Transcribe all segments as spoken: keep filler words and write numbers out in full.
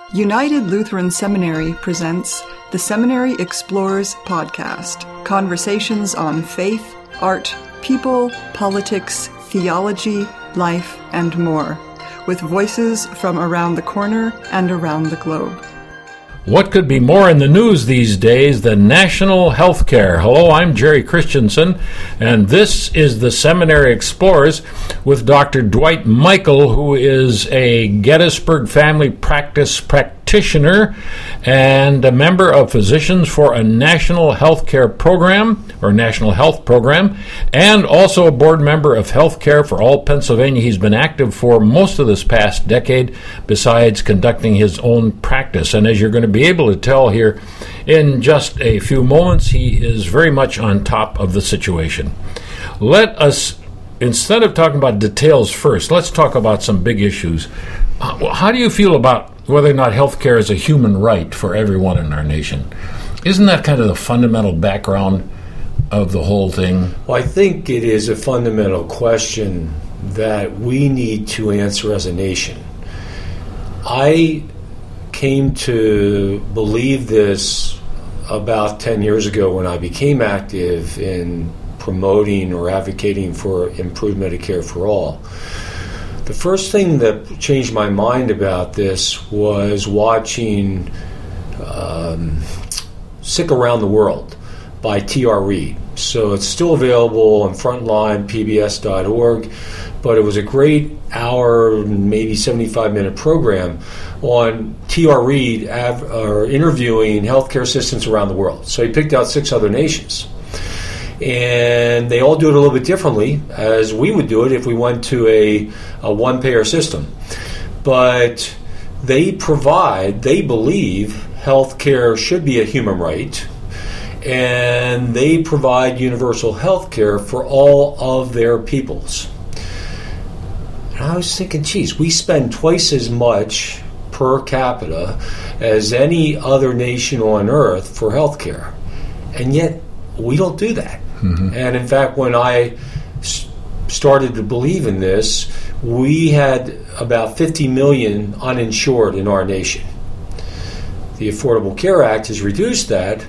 United Lutheran Seminary presents the Seminary Explores podcast, conversations on faith, art, people, politics, theology, life, and more, with voices from around the corner and around the globe. What could be more in the news these days than national health care? Hello, I'm Jerry Christensen, and this is the Seminary Explorers with Doctor Dwight Michael, who is a Gettysburg Family Practice practitioner and a member of Physicians for a National Health Care Program, or National Health Program, and also a board member of Healthcare for All Pennsylvania. He's been active for most of this past decade, besides conducting his own practice. And as you're going to be able to tell here in just a few moments, he is very much on top of the situation. Let us, instead of talking about details first, let's talk about some big issues. How do you feel about whether or not healthcare is a human right for everyone in our nation? Isn't that kind of the fundamental background of the whole thing? Well, I think it is a fundamental question that we need to answer as a nation. I came to believe this about ten years ago when I became active in promoting or advocating for improved Medicare for all. The first thing that changed my mind about this was watching um, Sick Around the World by T R Reid. So it's still available on frontline P B S dot org, but it was a great hour, maybe seventy-five minute program on T R Reid av- or interviewing healthcare systems around the world. So he picked out six other nations. And they all do it a little bit differently, as we would do it if we went to a, a one-payer system. But they provide, they believe healthcare should be a human right, and they provide universal health care for all of their peoples. And I was thinking, geez, we spend twice as much per capita as any other nation on earth for health care, and yet we don't do that. Mm-hmm. And in fact, when I s- started to believe in this, we had about fifty million uninsured in our nation. The Affordable Care Act has reduced that,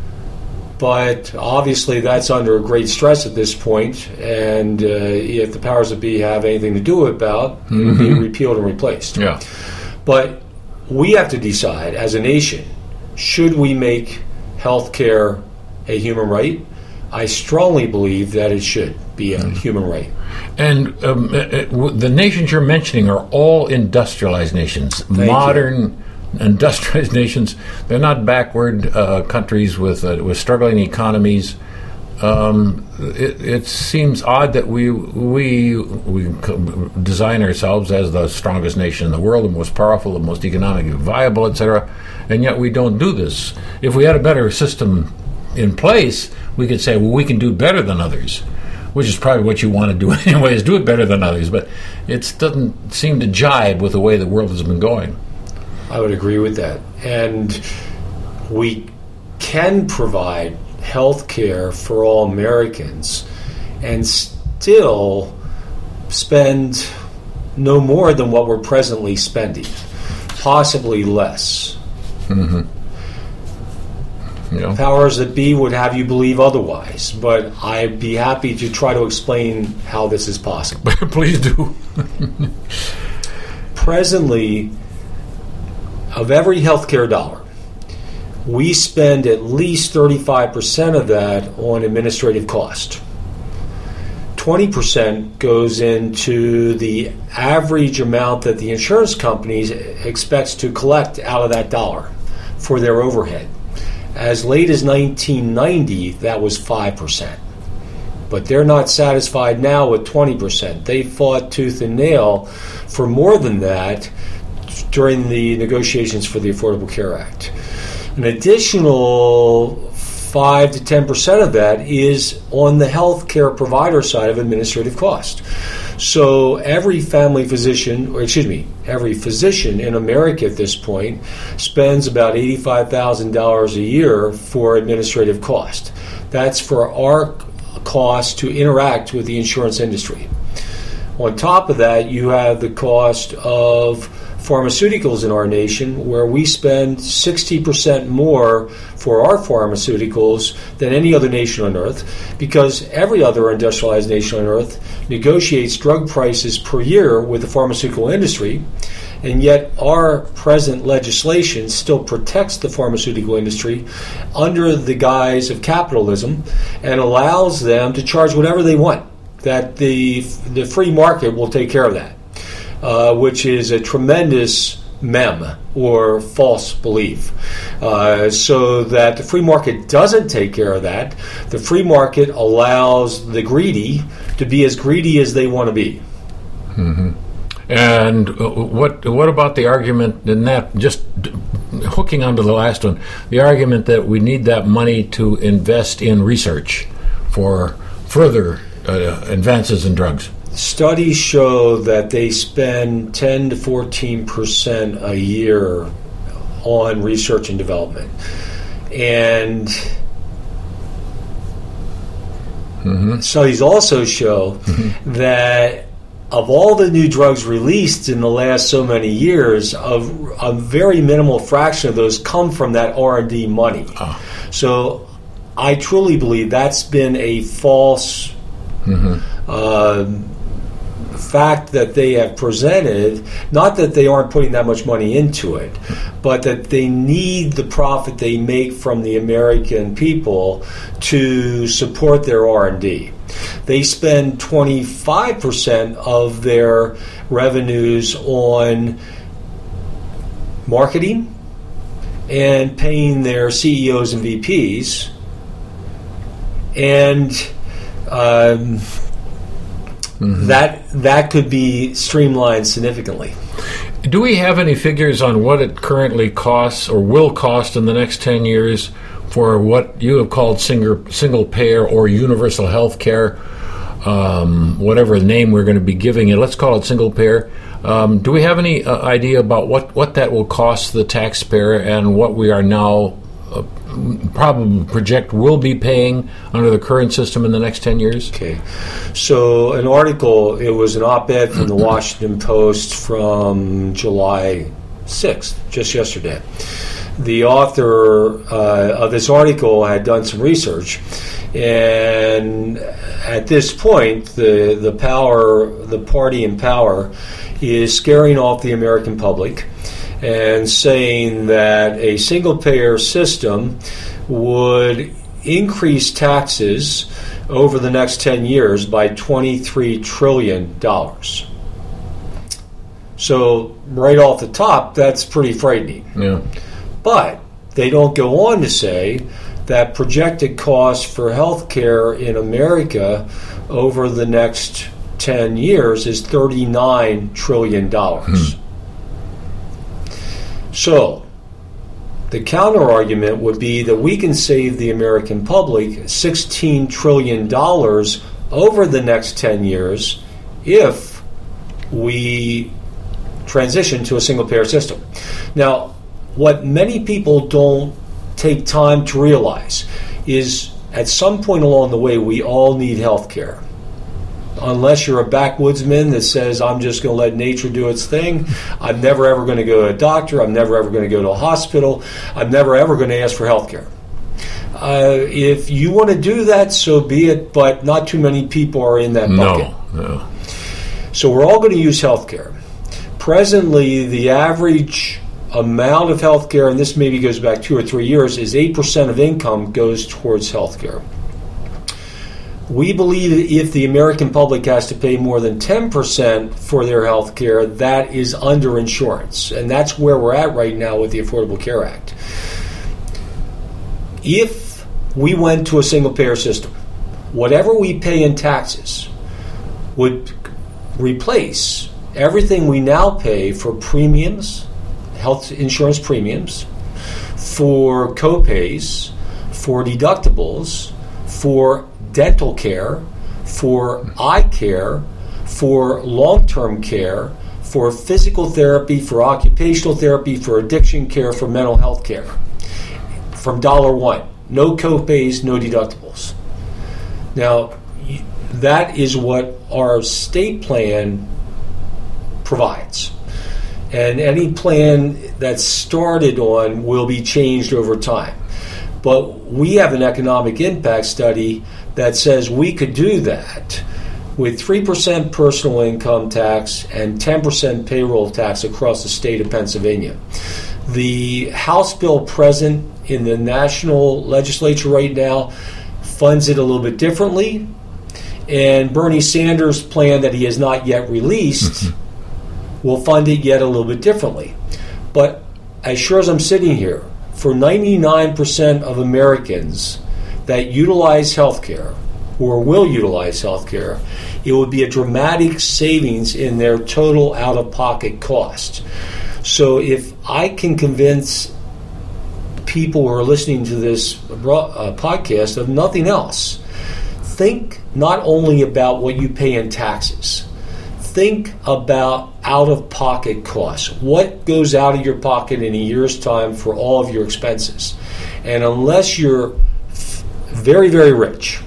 but obviously that's under great stress at this point, and uh, if the powers that be have anything to do about, mm-hmm. it will be repealed and replaced. Yeah. But we have to decide as a nation, should we make health care a human right? I strongly believe that it should be a mm-hmm. human right. And um, it, it, the nations you're mentioning are all industrialized nations, Thank modern you. industrialized nations. They're not backward uh, countries with uh, with struggling economies. Um, it, it seems odd that we we we design ourselves as the strongest nation in the world, the most powerful, the most economically viable, et cetera, and yet we don't do this. If we had a better system in place, we could say, well, we can do better than others, which is probably what you want to do anyway, is do it better than others. But it doesn't seem to jibe with the way the world has been going. I would agree with that. And we can provide health care for all Americans and still spend no more than what we're presently spending, possibly less. Mm-hmm. You know. Powers that be would have you believe otherwise, but I'd be happy to try to explain how this is possible. Please do. Presently, of every healthcare dollar, we spend at least thirty-five percent of that on administrative cost. twenty percent goes into the average amount that the insurance companies expects to collect out of that dollar for their overhead. As late as nineteen ninety, that was five percent. But they're not satisfied now with twenty percent. They fought tooth and nail for more than that during the negotiations for the Affordable Care Act. An additional five to ten percent of that is on the health care provider side of administrative cost. So every family physician, or excuse me, every physician in America at this point spends about eighty-five thousand dollars a year for administrative cost. That's for our cost to interact with the insurance industry. On top of that, you have the cost of pharmaceuticals in our nation, where we spend sixty percent more for our pharmaceuticals than any other nation on earth, because every other industrialized nation on earth negotiates drug prices per year with the pharmaceutical industry, and yet our present legislation still protects the pharmaceutical industry under the guise of capitalism and allows them to charge whatever they want, that the, the free market will take care of that. Uh, which is a tremendous mem or false belief. Uh, so that the free market doesn't take care of that. The free market allows the greedy to be as greedy as they want to be. Mm-hmm. And what what about the argument in that, just hooking onto the last one, the argument that we need that money to invest in research for further uh, advances in drugs? Studies show that they spend ten to fourteen percent a year on research and development. And mm-hmm. studies also show mm-hmm. that of all the new drugs released in the last so many years, a, a very minimal fraction of those come from that R and D money. Oh. So I truly believe that's been a false mm-hmm. uh, fact that they have presented, not that they aren't putting that much money into it, but that they need the profit they make from the American people to support their R and D. They spend twenty-five percent of their revenues on marketing and paying their C E Os and V Ps, and um, Mm-hmm. That that could be streamlined significantly. Do we have any figures on what it currently costs or will cost in the next ten years for what you have called single, single payer or universal health care, um, whatever name we're going to be giving it? Let's call it single payer. Um, do we have any uh, idea about what, what that will cost the taxpayer and what we are now uh, probably project will be paying under the current system in the next ten years? Okay. So an article, it was an op-ed from the Washington Post from July sixth, just yesterday. The author uh, of this article had done some research, and at this point, the, the power, the party in power is scaring off the American public and saying that a single-payer system would increase taxes over the next ten years by twenty-three trillion dollars. So right off the top, that's pretty frightening. Yeah. But they don't go on to say that projected costs for health care in America over the next ten years is thirty-nine trillion dollars. Hmm. So, the counter-argument would be that we can save the American public sixteen trillion dollars over the next ten years if we transition to a single-payer system. Now, what many people don't take time to realize is at some point along the way, we all need health care. Unless you're a backwoodsman that says, I'm just going to let nature do its thing. I'm never ever going to go to a doctor. I'm never ever going to go to a hospital. I'm never ever going to ask for health care. Uh, if you want to do that, so be it, but not too many people are in that bucket. No, no. So we're all going to use health care. Presently, the average amount of health care, and this maybe goes back two or three years, is eight percent of income goes towards health care. We believe that if the American public has to pay more than ten percent for their health care, that is underinsurance. And that's where we're at right now with the Affordable Care Act. If we went to a single-payer system, whatever we pay in taxes would replace everything we now pay for premiums, health insurance premiums, for co-pays, for deductibles, for dental care, for eye care, for long-term care, for physical therapy, for occupational therapy, for addiction care, for mental health care. From dollar one. No co-pays, no deductibles. Now, that is what our state plan provides. And any plan that's started on will be changed over time. But we have an economic impact study that says we could do that with three percent personal income tax and ten percent payroll tax across the state of Pennsylvania. The House bill present in the national legislature right now funds it a little bit differently, and Bernie Sanders' plan that he has not yet released will fund it yet a little bit differently. But as sure as I'm sitting here, for ninety-nine percent of Americans that utilize health care or will utilize health care, it would be a dramatic savings in their total out-of-pocket cost. So if I can convince people who are listening to this uh, podcast of nothing else, think not only about what you pay in taxes, think about out-of-pocket costs. What goes out of your pocket in a year's time for all of your expenses? And unless you're f- very, very rich,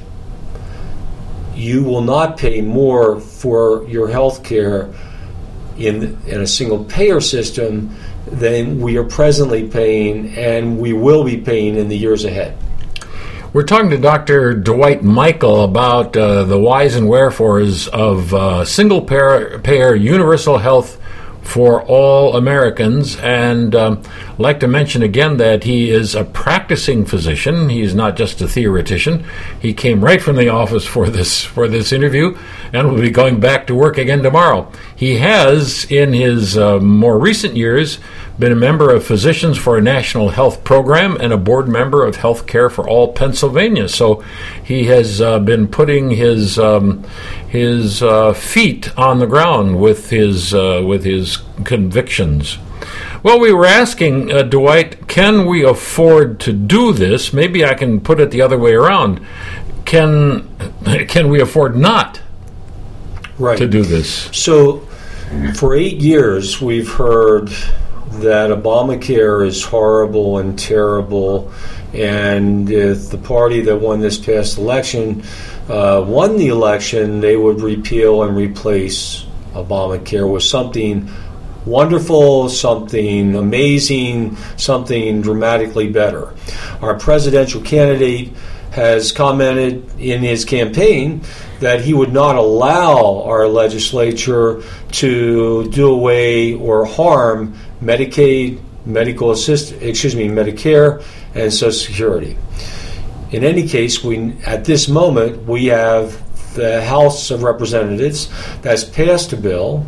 you will not pay more for your health care in, in a single-payer system than we are presently paying, and we will be paying in the years ahead. We're talking to Doctor Dwight Michael about uh, the whys and wherefores of uh, single-payer universal health for all Americans. And um, I'd like to mention again that he is a practicing physician. He's not just a theoretician. He came right from the office for this for this interview and will be going back to work again tomorrow. He has, in his uh, more recent years, been a member of Physicians for a National Health Program and a board member of Health Care for All Pennsylvania. So he has uh, been putting his um, his uh, feet on the ground with his uh, with his convictions. Well, we were asking uh, Dwight, can we afford to do this? Maybe I can put it the other way around. Can can we afford not right. to do this? So, for eight years, we've heard that Obamacare is horrible and terrible, and if the party that won this past election uh, won the election, they would repeal and replace Obamacare with something wonderful, something amazing, something dramatically better. Our presidential candidate has commented in his campaign that he would not allow our legislature to do away or harm Medicaid, medical assist, excuse me, Medicare, and Social Security. In any case, we at this moment we have the House of Representatives that's passed a bill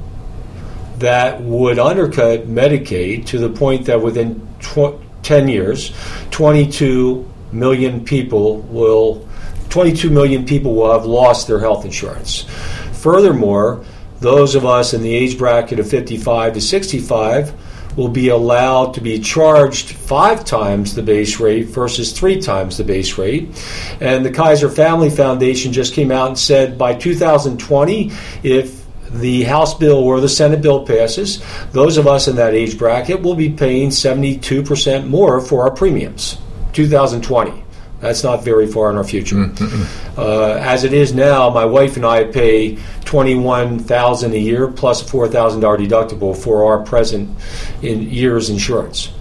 that would undercut Medicaid to the point that within tw- ten years, twenty-two million people will twenty-two million people will have lost their health insurance. Furthermore, those of us in the age bracket of fifty-five to sixty-five will be allowed to be charged five times the base rate versus three times the base rate. And the Kaiser Family Foundation just came out and said by two thousand twenty, if the House bill or the Senate bill passes, those of us in that age bracket will be paying seventy-two percent more for our premiums. two thousand twenty. That's not very far in our future. Mm-hmm. Uh, as it is now, my wife and I pay twenty-one thousand dollars a year plus a four thousand dollars deductible for our present in year's insurance.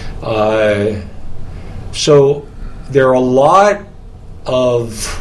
Uh, so there are a lot of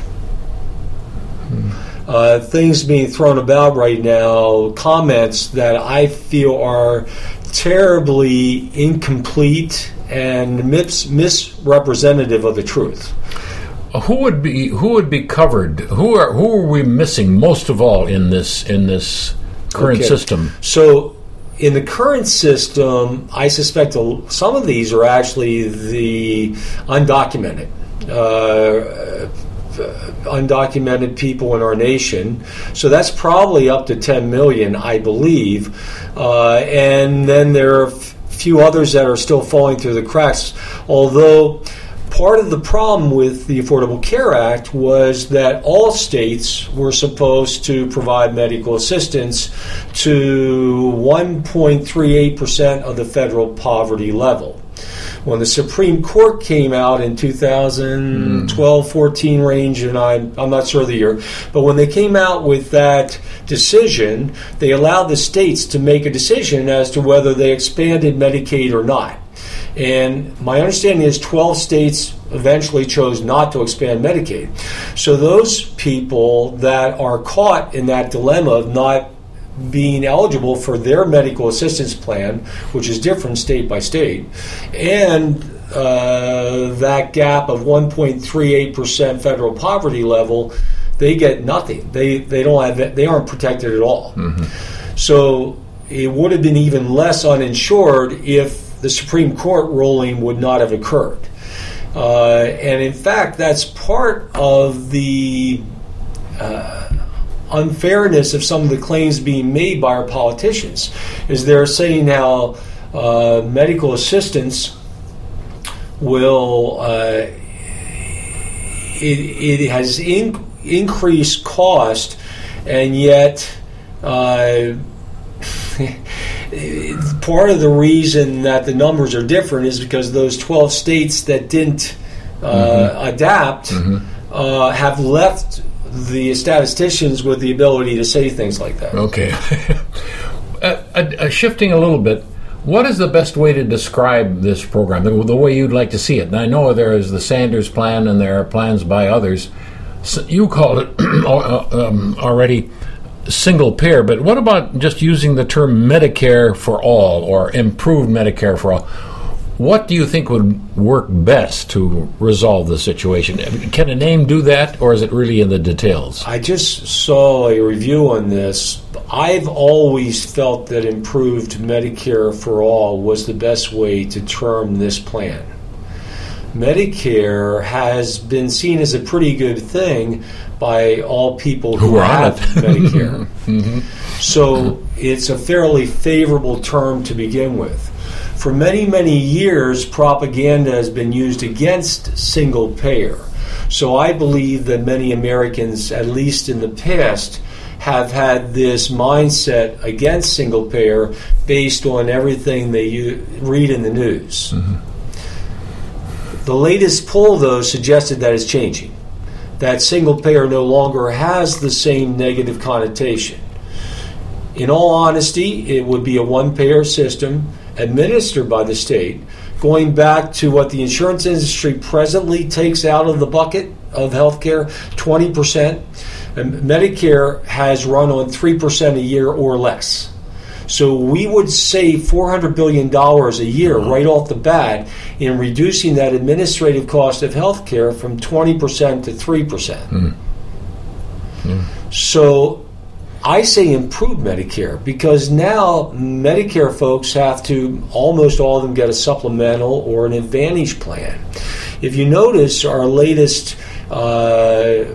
uh, things being thrown about right now, comments that I feel are terribly incomplete and mis- misrepresentative of the truth. Who would be who would be covered? Who are who are we missing most of all in this in this current okay. system? So, in the current system, I suspect some of these are actually the undocumented, uh, undocumented people in our nation. So that's probably up to ten million, I believe, uh, and then there are few others that are still falling through the cracks, although part of the problem with the Affordable Care Act was that all states were supposed to provide medical assistance to one point three eight percent of the federal poverty level. When the Supreme Court came out in two thousand twelve, fourteen range, and I'm, I'm not sure of the year, but when they came out with that decision, they allowed the states to make a decision as to whether they expanded Medicaid or not. And my understanding is twelve states eventually chose not to expand Medicaid. So those people that are caught in that dilemma of not being eligible for their medical assistance plan, which is different state by state, and uh, that gap of one point three eight percent federal poverty level, they get nothing. They they don't have they aren't protected at all. Mm-hmm. So it would have been even less uninsured if the Supreme Court ruling would not have occurred. Uh, and in fact, that's part of the uh, unfairness of some of the claims being made by our politicians, is they're saying how uh, medical assistance will uh, it, it has in, increased cost, and yet uh, part of the reason that the numbers are different is because those twelve states that didn't uh, mm-hmm. adapt mm-hmm. Uh, have left the statisticians with the ability to say things like that. Okay. uh, uh, shifting a little bit, what is the best way to describe this program, the, the way you'd like to see it? And I know there is the Sanders Plan and there are plans by others. So you called it um, already single payer, but what about just using the term Medicare for all or improved Medicare for all? What do you think would work best to resolve the situation? Can a name do that, or is it really in the details? I just saw a review on this. I've always felt that improved Medicare for all was the best way to term this plan. Medicare has been seen as a pretty good thing by all people who, who have Medicare. Mm-hmm. So it's a fairly favorable term to begin with. For many, many years, propaganda has been used against single payer. So I believe that many Americans, at least in the past, have had this mindset against single payer based on everything they u- read in the news. Mm-hmm. The latest poll, though, suggested that it's changing, that single payer no longer has the same negative connotation. In all honesty, it would be a one-payer system administered by the state, going back to what the insurance industry presently takes out of the bucket of health care, twenty percent. And Medicare has run on three percent a year or less. So we would save four hundred billion dollars a year right off the bat in reducing that administrative cost of health care from twenty percent to three percent. Mm. Mm. So I say improve Medicare, because now Medicare folks have to, almost all of them, get a supplemental or an Advantage plan. If you notice, our latest uh,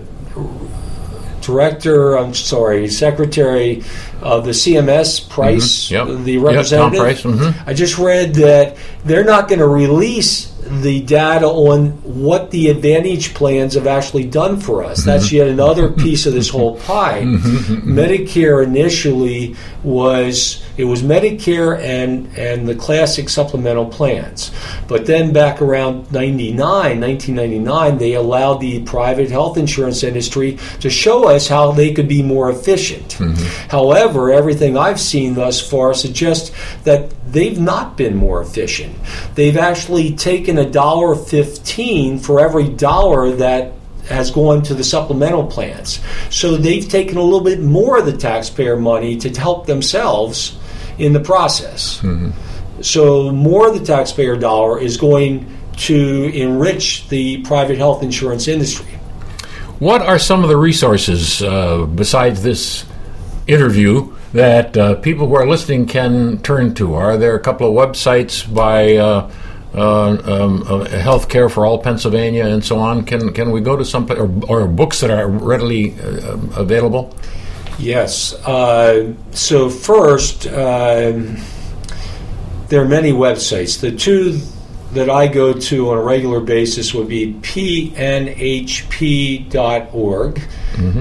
director, I'm sorry, secretary of the C M S, Price, mm-hmm. yep. the representative, yep, Tom Price. Mm-hmm. I just read that they're not going to release the data on what the Advantage plans have actually done for us. That's yet another piece of this whole pie. Medicare initially was, it was Medicare and, and the classic supplemental plans. But then back around ninety-nine, nineteen ninety-nine, they allowed the private health insurance industry to show us how they could be more efficient. Mm-hmm. However, everything I've seen thus far suggests that they've not been more efficient. They've actually taken a dollar fifteen for every dollar that has gone to the supplemental plans. So they've taken a little bit more of the taxpayer money to help themselves in the process. Mm-hmm. So more of the taxpayer dollar is going to enrich the private health insurance industry. What are some of the resources uh, besides this interview that uh, people who are listening can turn to? Are there a couple of websites by uh, uh, um, uh, Healthcare for All Pennsylvania and so on? Can can we go to some, or, or books that are readily uh, available? Yes. Uh, so first, uh, there are many websites. The two that I go to on a regular basis would be P N H P dot org. Mm-hmm.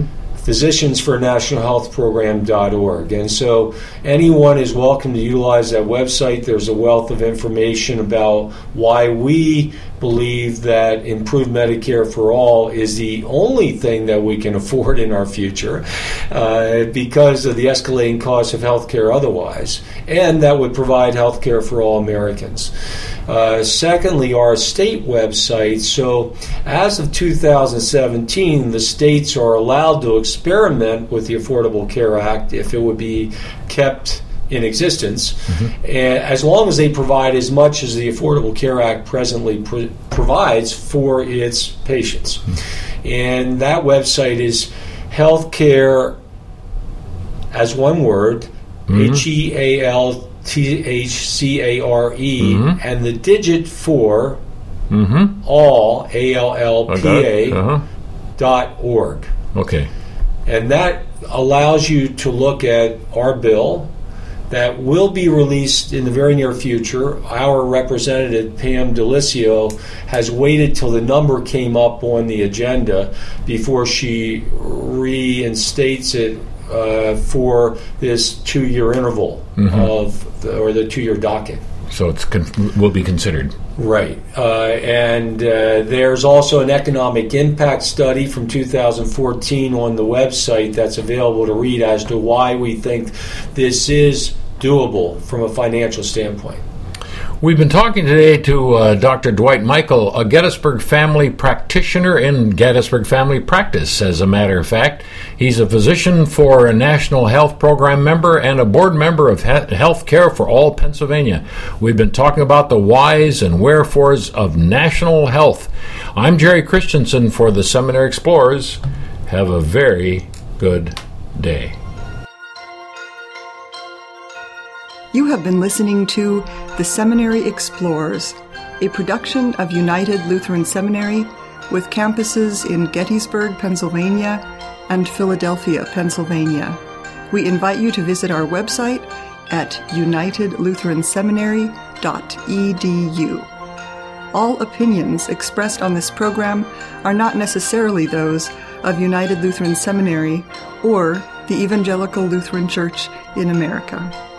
physicians for national health program dot org. And so anyone is welcome to utilize that website. There's a wealth of information about why we believe that improved Medicare for all is the only thing that we can afford in our future uh, because of the escalating cost of health care otherwise, and that would provide health care for all Americans. Uh, secondly, our state website. So as of two thousand seventeen, the states are allowed to experiment with the Affordable Care Act if it would be kept in existence, mm-hmm. as long as they provide as much as the Affordable Care Act presently pr- provides for its patients. Mm-hmm. And that website is healthcare, as one word, mm-hmm. H E A L T H C A R E, mm-hmm. and the digit for mm-hmm. all, A L L P A, uh-huh. dot org. Okay. And that allows you to look at our bill that will be released in the very near future. Our representative, Pam Delicio, has waited till the number came up on the agenda before she reinstates it uh, for this two-year interval mm-hmm. of, the, or the two-year docket. So it con- will be considered. Right. Uh, and uh, there's also an economic impact study from two thousand fourteen on the website that's available to read as to why we think this is doable from a financial standpoint. We've been talking today to uh, Doctor Dwight Michael, a Gettysburg family practitioner in Gettysburg Family Practice, as a matter of fact. He's a physician for a National Health Program member and a board member of he- Health Care for All Pennsylvania. We've been talking about the whys and wherefores of national health. I'm Jerry Christensen for the Seminary Explorers. Have a very good day. You have been listening to The Seminary Explorers, a production of United Lutheran Seminary with campuses in Gettysburg, Pennsylvania and Philadelphia, Pennsylvania. We invite you to visit our website at united lutheran seminary dot e d u. All opinions expressed on this program are not necessarily those of United Lutheran Seminary or the Evangelical Lutheran Church in America.